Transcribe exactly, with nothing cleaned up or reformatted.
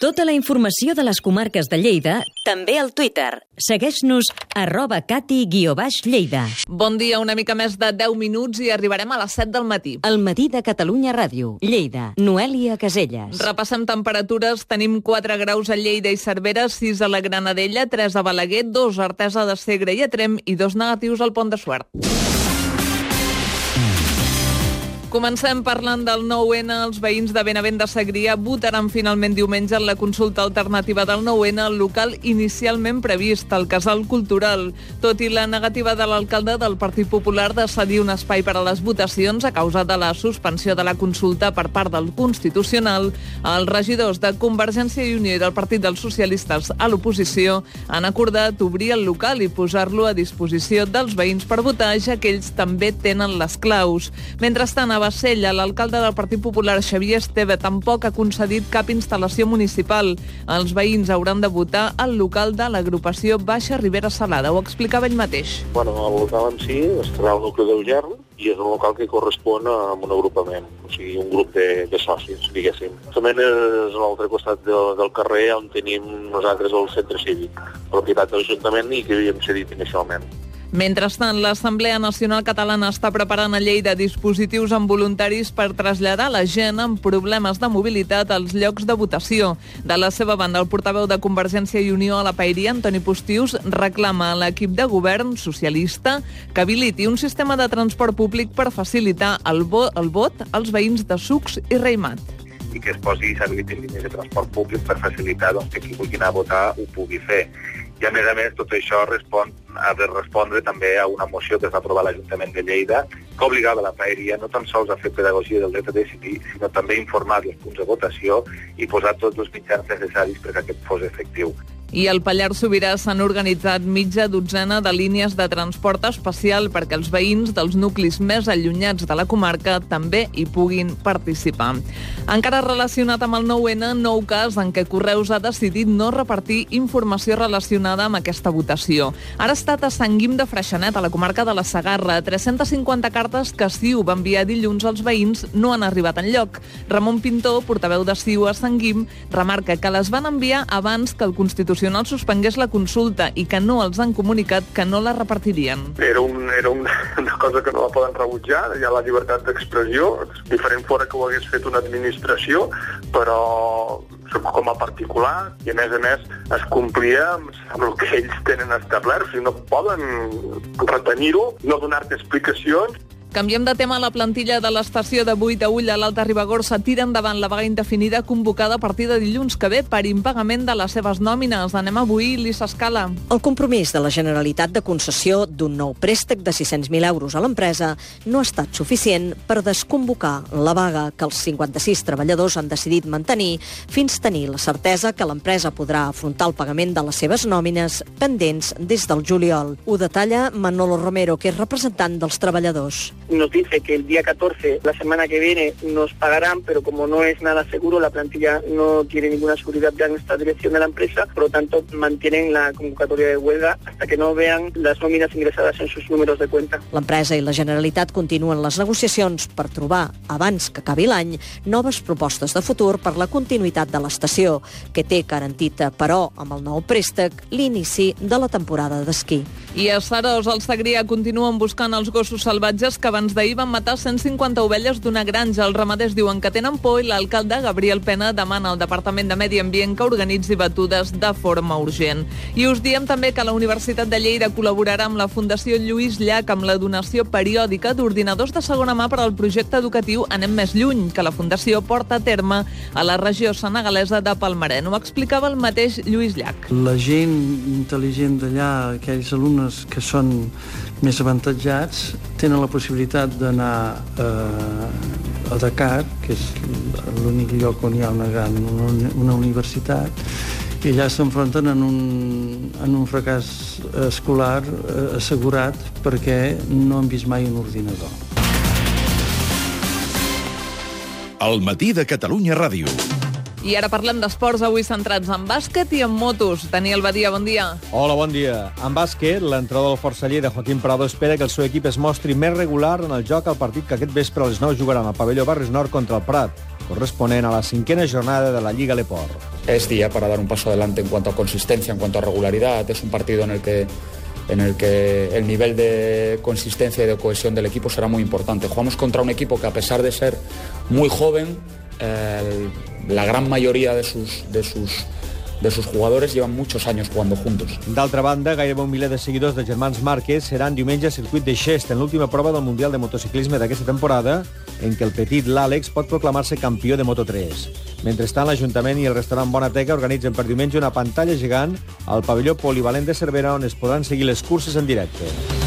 Tota la informació de les comarques de Lleida, també al Twitter. Segueix-nos arroba cati guió baix Lleida. Bon dia, una mica més de deu minuts i arribarem a les set del matí. El matí de Catalunya Ràdio, Lleida, Noèlia Caselles. Repassem temperatures, tenim quatre graus a Lleida i Cervera, sis a la Granadella, tres a Balaguer, dos a Artesa de Segre i a Tremp i dos negatius al Pont de Suert. Comencem parlant del nou ene. Els veïns de Benavent de Segrià votaran finalment diumenge en la consulta alternativa del nou ene al local inicialment previst, el Casal Cultural. Tot i la negativa de l'alcalde del Partit Popular de cedir un espai per a les votacions a causa de la suspensió de la consulta per part del Constitucional, els regidors de Convergència i Unió i del Partit dels Socialistes a l'oposició han acordat obrir el local i posar-lo a disposició dels veïns per votar, ja que ells també tenen les claus. Mentrestant, a Bassella, l'alcalde del Partit Popular, Xavier Esteve, tampoc ha concedit cap instal·lació municipal. Els veïns hauran de votar al local de l'agrupació Baixa Ribera Salada. Ho explicava ell mateix. Bueno, el local en si estarà al nucli del Gern i és un local que correspon a un agrupament, o sigui, un grup de, de socis, diguéssim. També és a l'altre costat de, del carrer on tenim nosaltres el centre cívic, propietat de l'Ajuntament i que havíem cedit inicialment. Mentrestant, l'Assemblea Nacional Catalana està preparant a Lleida dispositius amb voluntaris per traslladar la gent amb problemes de mobilitat als llocs de votació. De la seva banda, el portaveu de Convergència i Unió a la Paeria, Antoni Postius, reclama a l'equip de govern socialista que habiliti un sistema de transport públic per facilitar el, vo el vot als veïns de Sucs i Reimat. I que es posi s'habilitin línies de transport públic per facilitar doncs, que qui vulgui anar a votar ho pugui fer. I, a més a més, tot això respon, ha de respondre també a una moció que es va aprovar a l'Ajuntament de Lleida que obligava la Paeria no tan sols a fer pedagogia del dret a decidir, sinó també informar dels punts de votació i posar tots els mitjans necessaris perquè aquest fos efectiu. I al Pallars Sobirà s'han organitzat mitja dotzena de línies de transport especial perquè els veïns dels nuclis més allunyats de la comarca també hi puguin participar. Encara relacionat amb el nou ene, nou cas en què Correus ha decidit no repartir informació relacionada amb aquesta votació. Ara ha estat a Sant Guim de Freixenet, a la comarca de la Segarra. tres-centes cinquanta cartes que C I U va enviar dilluns als veïns no han arribat enlloc. Ramon Pintó, portaveu de C I U a Sant Guim, remarca que les van enviar abans que el Constitucional suspengués la consulta i que no els han comunicat que no la repartirien. Era, un, era una, una cosa que no la poden rebutjar, hi ha la llibertat d'expressió, diferent fora que ho hagués fet una administració, però com a particular, i a més a més es complia amb el que ells tenen establert, o sigui, no poden retenir-ho, no donar-te explicacions. Canviem de tema. La plantilla de l'estació de Buitaüll a l'Alta Ribagorça tira endavant la vaga indefinida convocada a partir de dilluns que ve per impagament de les seves nòmines. Anem avui, Lisa Escala. El compromís de la Generalitat de concessió d'un nou préstec de sis-cents mil euros a l'empresa no ha estat suficient per desconvocar la vaga que els cinquanta-sis treballadors han decidit mantenir fins tenir la certesa que l'empresa podrà afrontar el pagament de les seves nòmines pendents des del juliol. Ho detalla Manolo Romero, que és representant dels treballadors. Nos dice que el día catorce, la semana que viene, nos pagarán, pero como no es nada seguro, la plantilla no tiene ninguna seguridad ya en esta dirección de la empresa, por lo tanto mantienen la convocatoria de huelga hasta que no vean las nóminas ingresadas en sus números de cuenta. L'empresa i la Generalitat continuen les negociacions per trobar, abans que acabi l'any, noves propostes de futur per la continuïtat de l'estació, que té garantit, però, amb el nou préstec, l'inici de la temporada d'esquí. I a Seròs, al Segrià, continuen buscant els gossos salvatges que abans d'ahir van matar cent cinquanta ovelles d'una granja. Els ramaders diuen que tenen por i l'alcalde Gabriel Pena demana al Departament de Medi Ambient que organitzi batudes de forma urgent. I us diem també que la Universitat de Lleida col·laborarà amb la Fundació Lluís Llach amb la donació periòdica d'ordinadors de segona mà per al projecte educatiu Anem més lluny, que la Fundació porta a terme a la regió senegalesa de Palmaren. Ho explicava el mateix Lluís Llach. La gent intel·ligent d'allà, aquells alumnes que són més avantatjats, tenen la possibilitat d'anar eh, a Dakar, que és l'únic lloc on hi ha una gran una, una universitat, i allà s'enfronten en un, en un fracàs escolar eh, assegurat perquè no han vist mai un ordinador. El matí de Catalunya Ràdio. I ara parlem d'esports, avui centrats en bàsquet i en motos. Daniel Badia, bon dia. Hola, bon dia. En bàsquet, l'entrenador del forceller de Joaquim Prado espera que el seu equip es mostri més regular en el joc al partit que aquest vespre a les nou jugaran al pavelló Barris Nord contra el Prat. corresponent a la cinquena jornada de la Lliga Leport. Es día para dar un paso adelante en cuanto a consistencia, en cuanto a regularidad. Es un partido en el que en el que el nivel de consistencia y de cohesión del equipo será muy importante. Jugamos contra un equipo que, a pesar de ser muy joven, eh, la gran mayoría de sus, de sus de sus jugadores llevan muchos años jugando juntos. D'altra banda, gairebé un miler de seguidors de germans Márquez seran diumenge al circuit de Xest en l'última prova del Mundial de Motociclisme d'aquesta temporada, en què el petit l'Àlex pot proclamar-se campió de Moto tres. Mentrestant, l'Ajuntament i el restaurant Bonateca organitzen per diumenge una pantalla gegant al pavelló polivalent de Cervera on es podran seguir les curses en directe.